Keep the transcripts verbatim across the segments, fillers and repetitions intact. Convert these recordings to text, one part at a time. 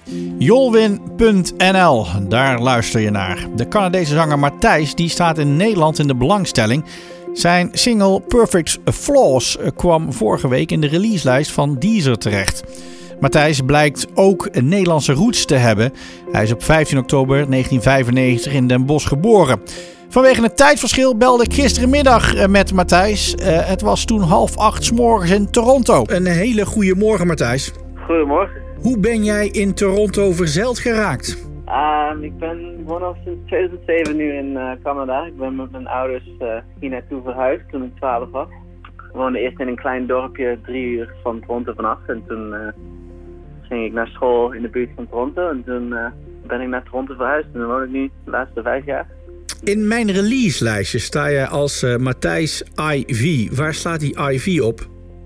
Jolwin punt n l, daar luister je naar. De Canadese zanger Matthijs die staat in Nederland in de belangstelling. Zijn single Perfect Flaws kwam vorige week in de releaselijst van Deezer terecht. Matthijs blijkt ook een Nederlandse roots te hebben. Hij is op vijftien oktober negentien vijfennegentig in Den Bosch geboren. Vanwege het tijdverschil belde ik gisterenmiddag met Matthijs. Uh, het was toen half acht 's morgens in Toronto. Een hele goede morgen, Matthijs. Goedemorgen. Hoe ben jij in Toronto verzeild geraakt? Um, ik ben woon al sinds tweeduizend zeven nu in uh, Canada. Ik ben met mijn ouders uh, hier naartoe verhuisd toen ik twaalf was. Ik woonde eerst in een klein dorpje drie uur van Toronto vanaf. En toen uh, ging ik naar school in de buurt van Toronto. En toen uh, ben ik naar Toronto verhuisd. En dan woon ik nu de laatste vijf jaar. In mijn releaselijstje sta je als uh, Matthijs I V. Waar staat die I V op?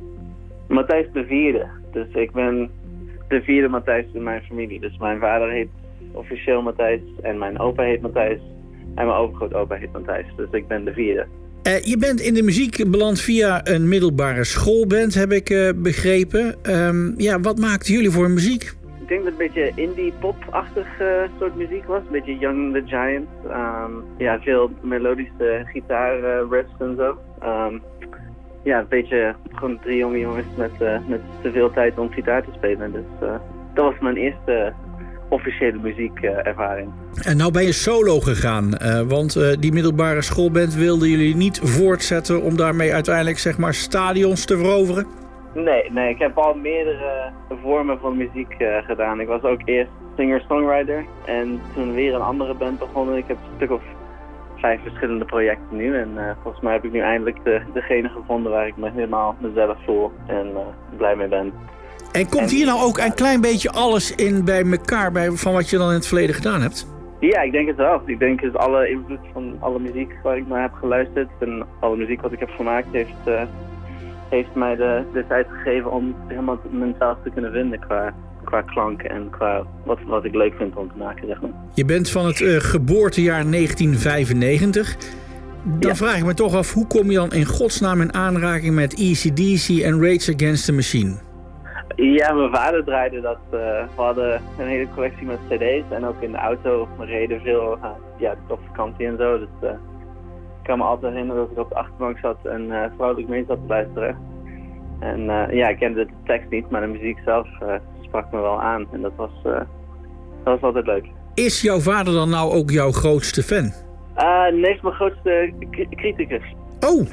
Matthijs de vierde. Dus ik ben de vierde Matthijs in mijn familie. Dus mijn vader heet officieel Matthijs en mijn opa heet Matthijs. En mijn overgrootopa heet Matthijs. Dus ik ben de vierde. Uh, je bent in de muziek beland via een middelbare schoolband, heb ik uh, begrepen. Um, ja, wat maakten jullie voor muziek? Ik denk dat het een beetje indie-pop-achtig uh, soort muziek was. Een beetje Young the Giant. Um, ja, veel melodische gitaar-riffs uh, en zo. Um, ja, een beetje gewoon drie jonge jongens met, uh, met te veel tijd om gitaar te spelen. Dus uh, dat was mijn eerste officiële muziekervaring. Uh, en nou ben je solo gegaan, uh, want uh, die middelbare schoolband wilden jullie niet voortzetten om daarmee uiteindelijk zeg maar stadions te veroveren? Nee, nee, ik heb al meerdere vormen van muziek uh, gedaan. Ik was ook eerst singer-songwriter en toen weer een andere band begonnen. Ik heb een stuk of vijf verschillende projecten nu en uh, volgens mij heb ik nu eindelijk de, degene gevonden waar ik me helemaal mezelf voel en uh, blij mee ben. En komt hier nou ook een klein beetje alles in bij elkaar bij, van wat je dan in het verleden gedaan hebt? Ja, ik denk het wel. Ik denk dat alle invloed van alle muziek waar ik naar heb geluisterd en alle muziek wat ik heb gemaakt heeft, uh, heeft mij de, de tijd gegeven om helemaal mezelf te kunnen vinden qua, qua klank en qua wat, wat ik leuk vind om te maken, zeg maar. Je bent van het uh, geboortejaar negentien vijfennegentig. Dan ja. vraag ik me toch af, hoe kom je dan in godsnaam in aanraking met A C D C en Rage Against the Machine? Ja, mijn vader draaide dat. Uh, we hadden een hele collectie met cd's en ook in de auto. We reden veel uh, ja, op vakantie en zo. Dus uh, ik kan me altijd herinneren dat ik op de achterbank zat en uh, vrolijk mee zat te luisteren. En uh, ja, ik kende de tekst niet, maar de muziek zelf uh, sprak me wel aan. En dat was, uh, dat was altijd leuk. Is jouw vader dan nou ook jouw grootste fan? Uh, nee, is mijn grootste k- criticus. Oh!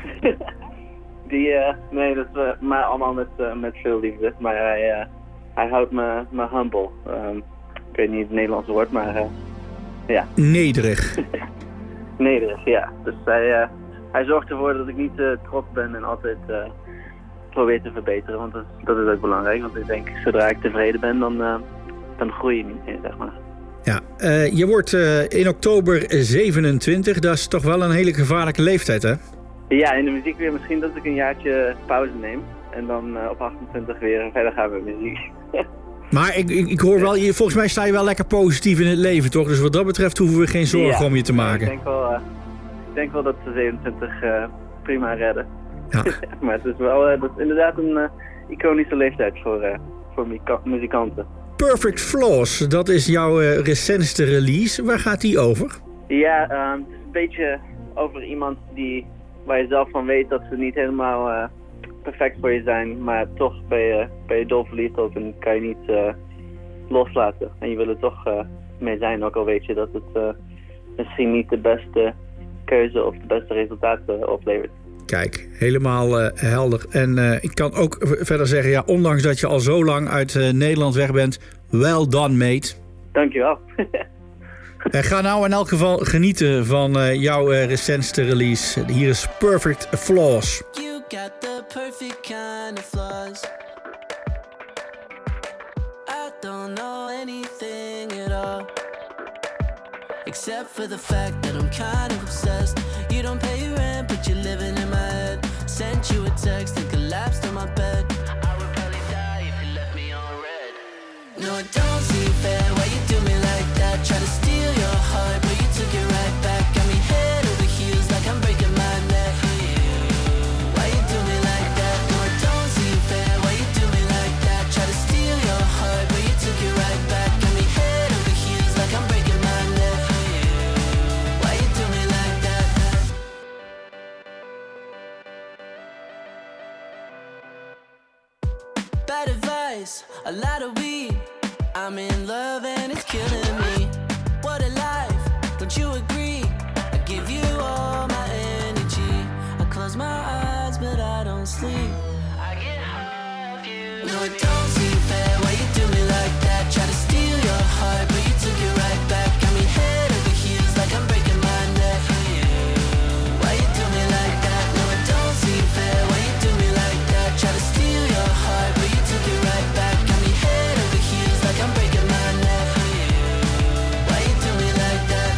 Die, uh, nee, dat is uh, maar allemaal met, uh, met veel liefde. Maar hij, uh, hij houdt me, me humble. Um, ik weet niet het Nederlandse woord, maar uh, ja. Nederig. Nederig, ja. Dus hij, uh, hij zorgt ervoor dat ik niet uh, trots ben en altijd uh, probeer te verbeteren. Want dat is, dat is ook belangrijk. Want ik denk, zodra ik tevreden ben, dan, uh, dan groei je niet meer, zeg maar. Ja, uh, je wordt uh, in oktober zevenentwintig. Dat is toch wel een hele gevaarlijke leeftijd, hè? Ja, in de muziek weer misschien dat ik een jaartje pauze neem. En dan uh, op achtentwintig weer verder gaan met muziek. Maar ik, ik, ik hoor wel, je, volgens mij sta je wel lekker positief in het leven, toch? Dus wat dat betreft hoeven we geen zorgen ja, om je te maken. Ik denk wel, uh, ik denk wel dat ze zevenentwintig uh, prima redden. Ja. Maar het is wel uh, dat is inderdaad een uh, iconische leeftijd voor, uh, voor muzika- muzikanten. Perfect Flaws, dat is jouw uh, recentste release. Waar gaat die over? Ja, uh, het is een beetje over iemand die, waar je zelf van weet dat ze niet helemaal uh, perfect voor je zijn, maar toch ben je, ben je dol verliefd op en kan je niet uh, loslaten. En je wil er toch uh, mee zijn, ook al weet je dat het uh, misschien niet de beste keuze of de beste resultaten oplevert. Kijk, helemaal uh, helder. En uh, ik kan ook v- verder zeggen, ja, ondanks dat je al zo lang uit uh, Nederland weg bent, well done, mate. Dankjewel. uh, ga nou in elk geval genieten van uh, jouw uh, recentste release. Hier is Perfect Flaws. You got the perfect kind of flaws. I don't know anything at all, except for the fact that I'm kind of obsessed. You don't pay your rent, but you're living in my head. Sent you a text and collapsed on my bed. I would probably die if you left me on red. No, it don't seem fair why you do me like that. Try to steal your heart, but you took it right back. Got me head over heels like I'm breaking my neck. Why you do me like that? No, it don't seem fair why you do me like that. Try to steal your heart, but you took it right back. Got me a lot of weed. I'm in love and it's killing me. What a life, don't you agree? I give you all my energy. I close my eyes but I don't sleep. I get high off you. No, it don't seem fair why you do me like that. Try to steal your heart but you took it right back. Got me head over heels like I'm breaking my neck. Why you do me like that? No, it don't seem fair why you do me like that. Try to steal your heart but you took it right back. Got me head over heels like I'm breaking my neck. Why you do me like that?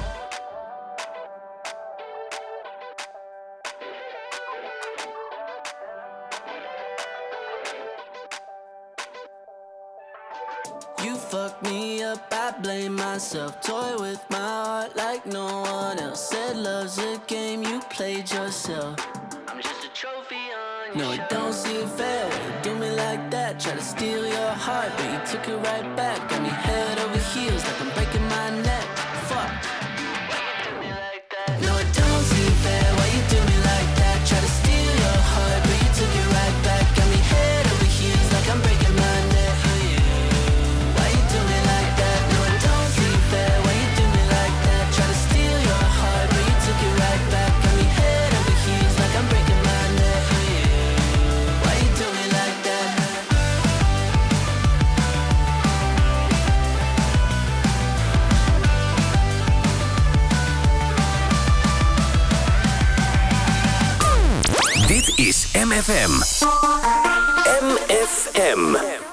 You fucked me up, I blame myself. Toy with my heart like no one else. Said love's a game, you played yourself. I'm just a trophy on your No, it don't seem fair when you do me like that. Try to steal your heart, but you took it right back. Got me head over heels like I'm breaking my neck. Fuck. Why you do me like that? No, it don't seem fair why you do me like that. Try to steal your heart, but you took it right back. Got me head over heels like I'm breaking my neck. Why you do me like that? No, it don't seem fair why you do me like that. Try to steal your heart, but you took it right back. Got me head over heels like I'm breaking my neck. Why you do me like that? Dit is M F M. M F M.